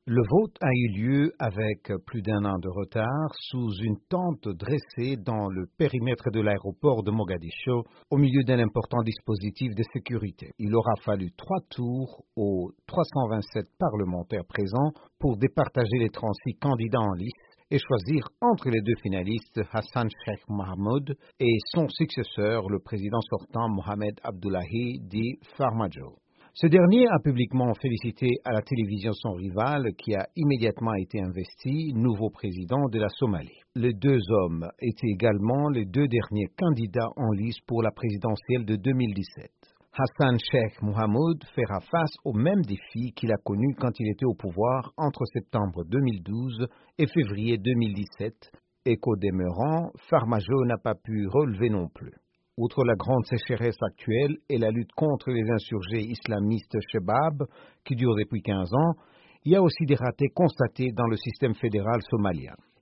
Le vote a eu lieu avec plus d'un an de retard sous une tente dressée dans le périmètre de l'aéroport de Mogadiscio au milieu d'un important dispositif de sécurité. Il aura fallu 3 tours aux 327 parlementaires présents pour départager les 36 candidats en lice et choisir entre les deux finalistes Hassan Sheikh Mohamud et son successeur, le président sortant Mohamed Abdullahi dit Farmajo. Ce dernier a publiquement félicité à la télévision son rival qui a immédiatement été investi nouveau président de la Somalie. Les deux hommes étaient également les deux derniers candidats en lice pour la présidentielle de 2017. Hassan Sheikh Mohamud fera face au même défi qu'il a connu quand il était au pouvoir entre septembre 2012 et février 2017 et qu'au demeurant, Farmajo n'a pas pu relever non plus. Outre la grande sécheresse actuelle et la lutte contre les insurgés islamistes Shebab, qui dure depuis 15 ans, il y a aussi des ratés constatés dans le système fédéral somalien.